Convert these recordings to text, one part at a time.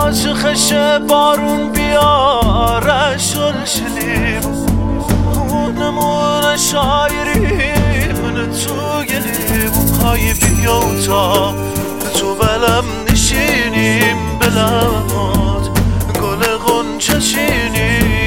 عاشقش بارون بیاره شلشلی نمونه شاعری من تو گلی های بیا تا تو بلم نشینیم بلمات گل غنچه چینیم.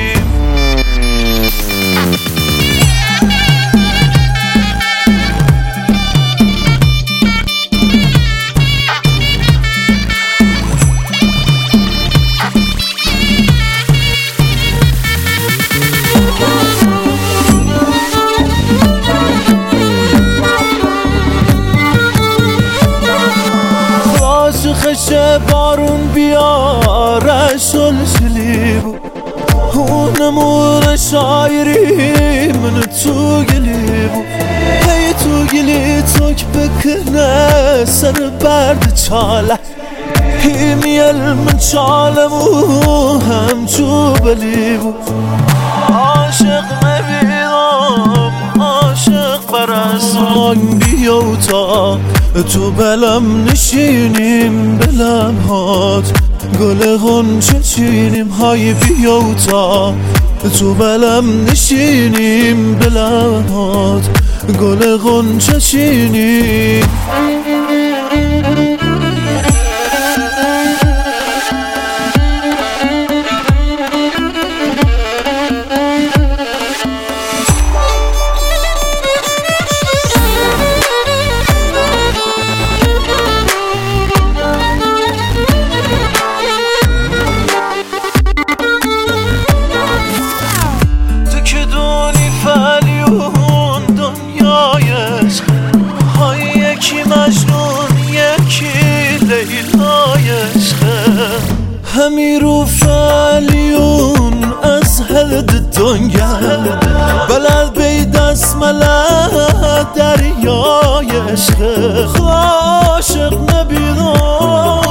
عاشقش بارون بیاره شلشلی بود نمونه شاعری من تو گلی بود هی تو گلی تک بکنه سر برد چاله هی میل من چالم و هم تو بلی بود عاشق نبیدم عاشق برسان بیا تا تو بلم نشینیم بلم هات گل غنچه چینیم های بیا تا تو بلم نشینیم بلم هات گل غنچه چینیم. همی رو فعلیون از هلد دنگل بلد بی دست ملد دریای عشق عاشق نبیدم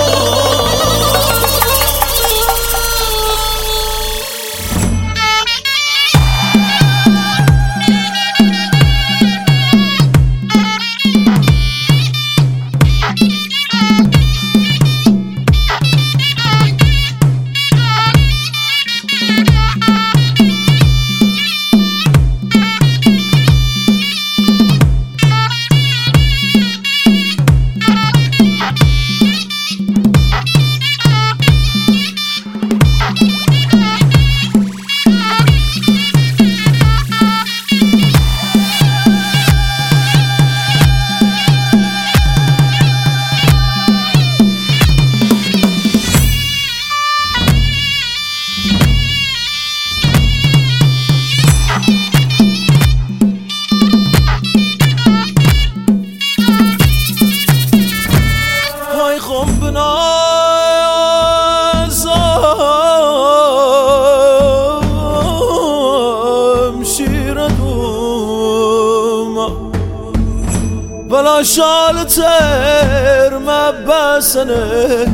بلا شال تر مبسنش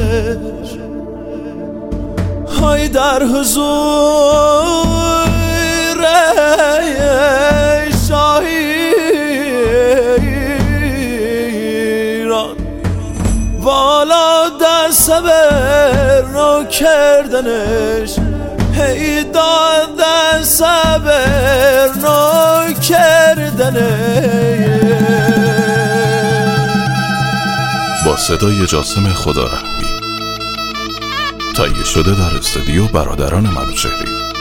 های در حضور شاهیران والا در صبر رو کردنش هی دادن صبر رو کردنش. با صدای جاسم خدارحمی تهیه شده در استودیو برادران منوچهری.